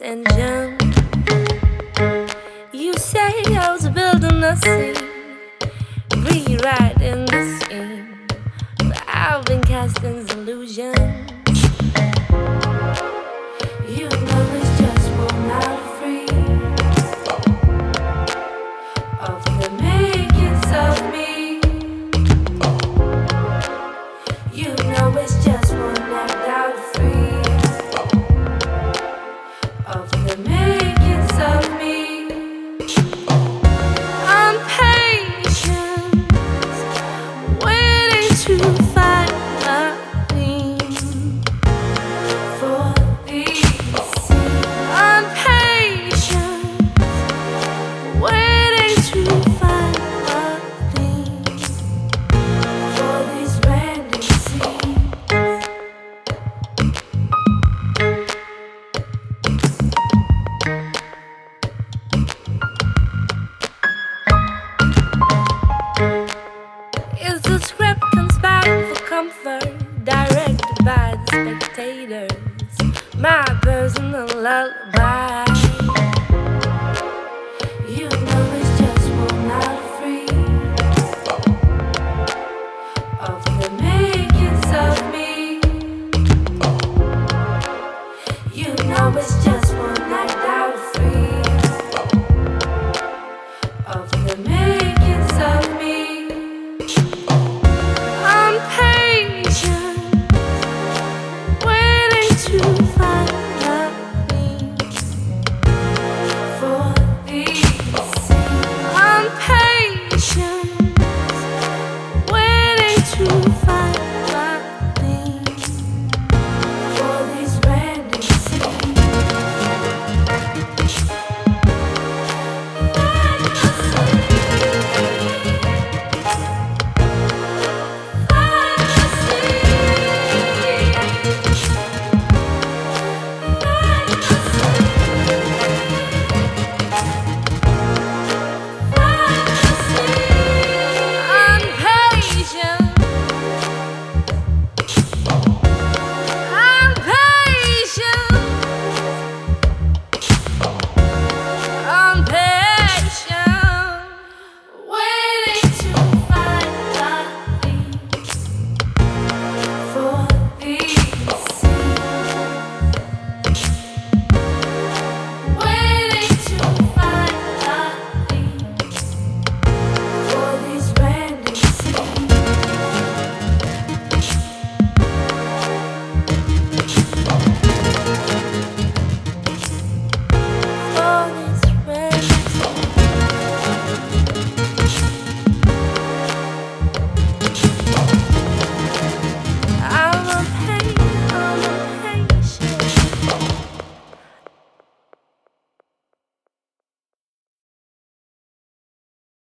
engine. You say I was building a scene, rewriting the scene, but I've been casting illusions. You know it's just one out free of the makings of me. You know it's just one act out free of the makings of me. I'm patient, waiting to find my theme for these scenes. I'm patient, waiting to find my theme for these random scenes. Is the script conspired for comfort, directed by the spectators? My personal lullaby.